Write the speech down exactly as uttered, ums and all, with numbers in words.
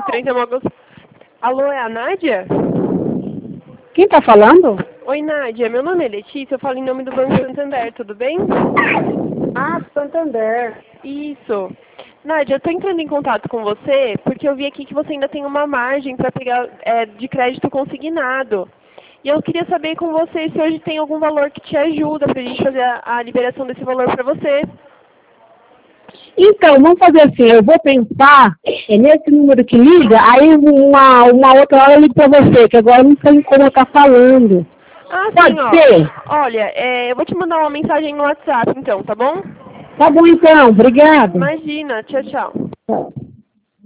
trinta Mogos. Alô, é a Nádia? Quem tá falando? Oi, Nádia. Meu nome é Letícia, eu falo em nome do Banco Santander, tudo bem? Ah, Santander. Isso. Nádia, eu tô entrando em contato com você porque eu vi aqui que você ainda tem uma margem para pegar é, de crédito consignado. E eu queria saber com você se hoje tem algum valor que te ajuda pra gente fazer a, a liberação desse valor para você. Então, vamos fazer assim, eu vou pensar é nesse número que liga, aí uma, uma outra hora eu ligo pra você, que agora não tem como eu estar falando. Ah, sim, Pode ó. ser? Olha, é, eu vou te mandar uma mensagem no WhatsApp, então, tá bom? Tá bom então, obrigado. Imagina. Tchau, tchau. Tchau.